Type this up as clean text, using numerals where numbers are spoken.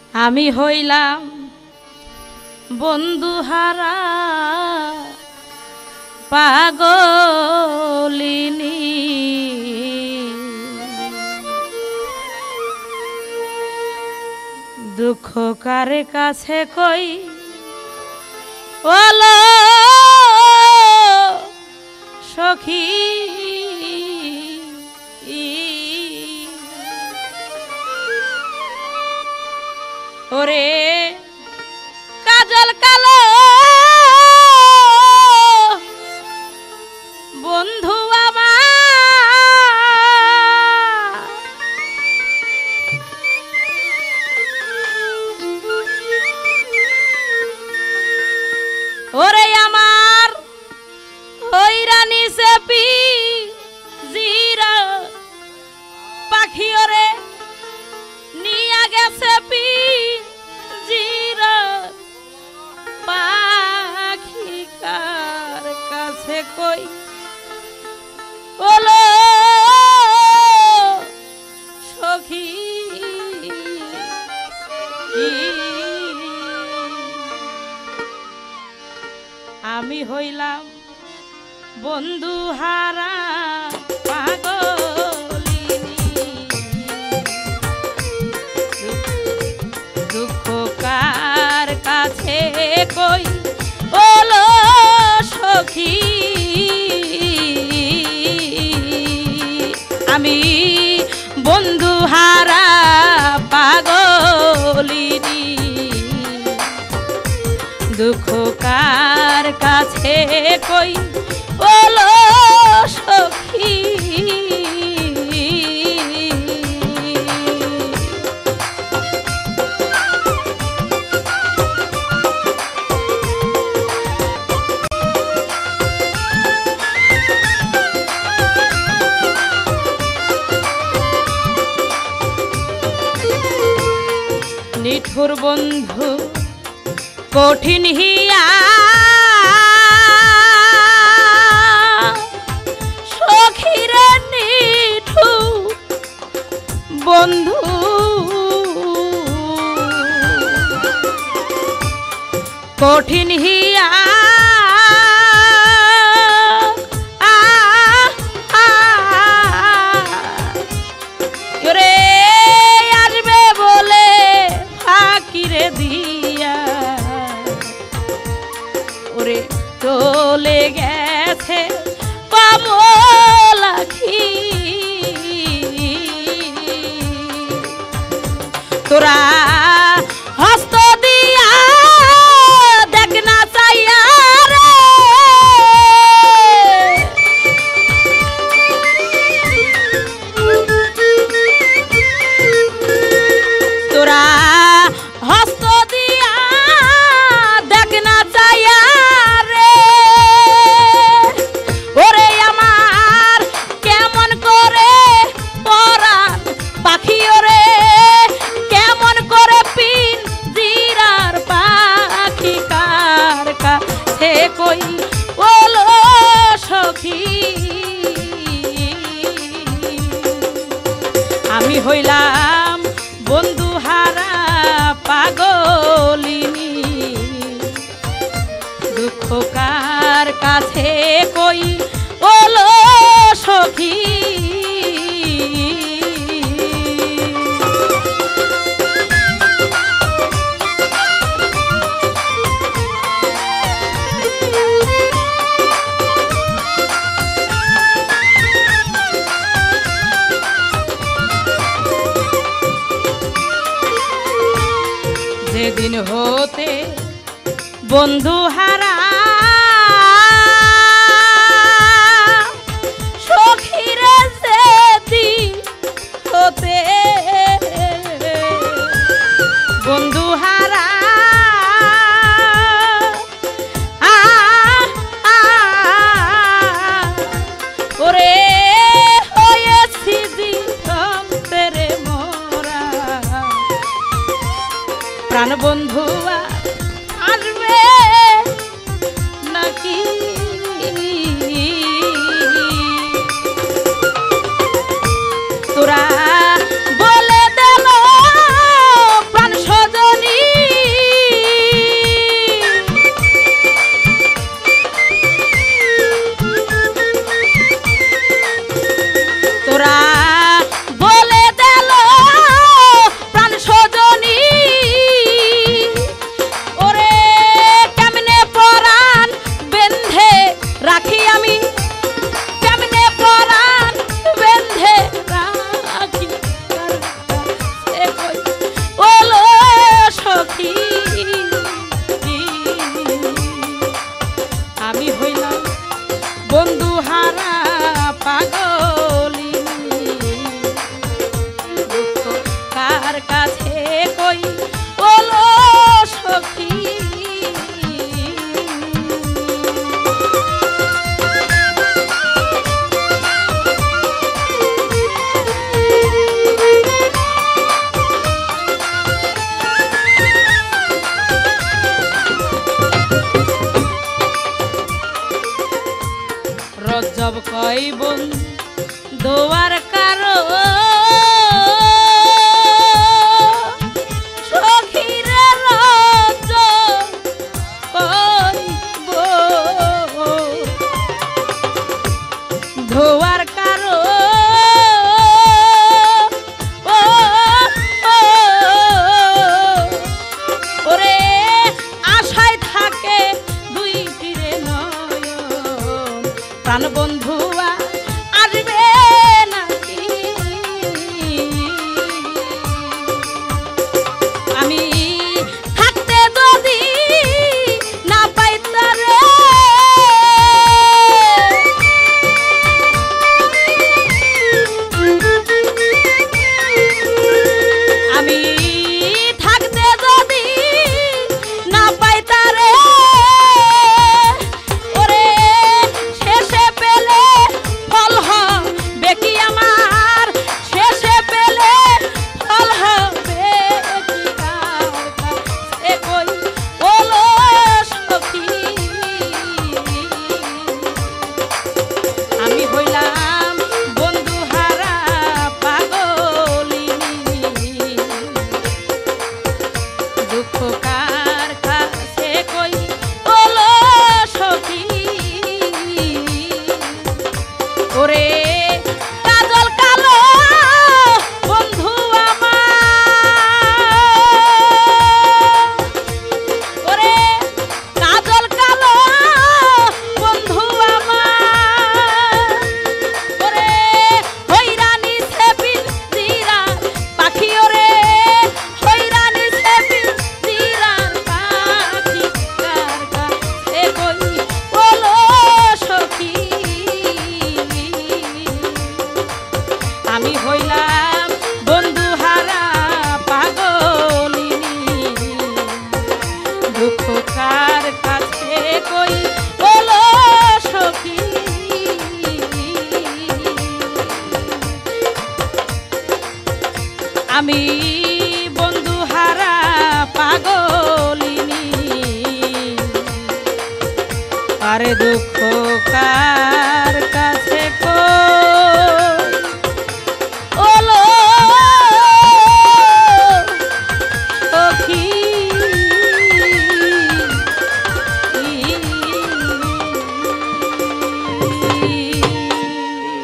আমি হইলাম বন্ধুহারা পাগলিনী, দুঃখ কার কাছে কই ওলো সখী, ওরে কাজল কালো বন্ধু আমার, ওরে আমার হইরানি সেপি জিরা পাখি ওরে নিয়া গেছে পি জিরা পাখি কার কাছে কই ওলো সখী, আমি হইলাম বন্ধুহারা পাগলিনী, দুঃখ কার কাছে কই ওলো সখী, আমি বন্ধুহারা পাগলিনী, দুঃখ কার কাছে কই ওলো সখী। নিঠুর বন্ধু কঠিন হিয়া সখীরে নিঠুর বন্ধু, কঠিন হিয়া দিয়া ওরে চলে গেছে কমলাখি, তোরা হস্ত দিয়া দেখ না চাইয়া রে, তোরা হস্ত দিয়া দেখ না চাইয়া রে, ওরে আমার কেমন করে পরাণ পাখি ওরে, কেমন করে পিন জিরার পাখি কার কাছে কই ওলো সখী, আমি হইলাম বন্ধুহারা পাগলিনী, দুঃখ কার কাছে কই ওলো সখী। যেদিন হতে বন্ধুহারা সখীরে, যেদিন হতে বন্ধুহারা ওরে হয়েছি জীবন তেরে মোরা, প্রাণ বন্ধুয়া আসবে নাকি, তোরা বলে দিল প্রাণ সজা দুঃখ কার কাছে কই বলো সখী ওরে কাজল কালো বন্ধু আমার ওরে কাজল কালো বন্ধু আমার ওরে হইরানি সেবি জিরা পাখি ওরে হইরানি সেবি জিরা পাখি কার কাছে কই বলো সখী আমি হইলাম বন্ধু হারা পাগলিনী দুঃখ কার কাছে কই বলো সখী আমি বন্ধু হারা পাগলিনী আরে দুঃখ কার